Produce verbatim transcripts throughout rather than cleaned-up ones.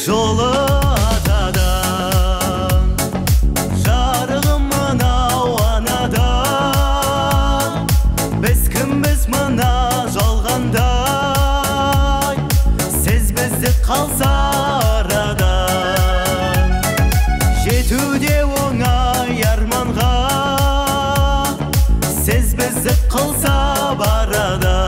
жолы атадан, жарығым мынау анадан. Біз кімбіз мына жалғандай, сіз бізді қалса арадан. Жетуде оңай арманға, сіз бізді қылса барадан.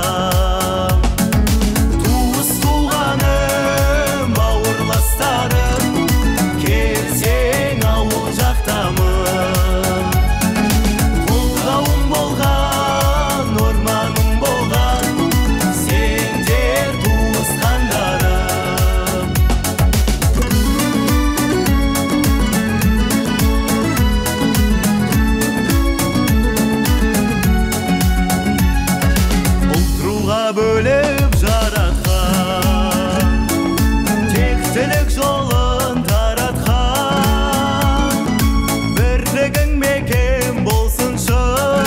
Бөліп жаратқан, тектілік жолын таратқан, бірлігің мекен болсыншы,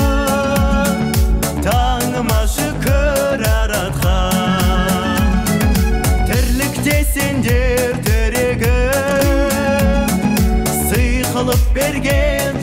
таңыма шүкір аратқан. Тірлікте сендер тірегім, сый қылып берген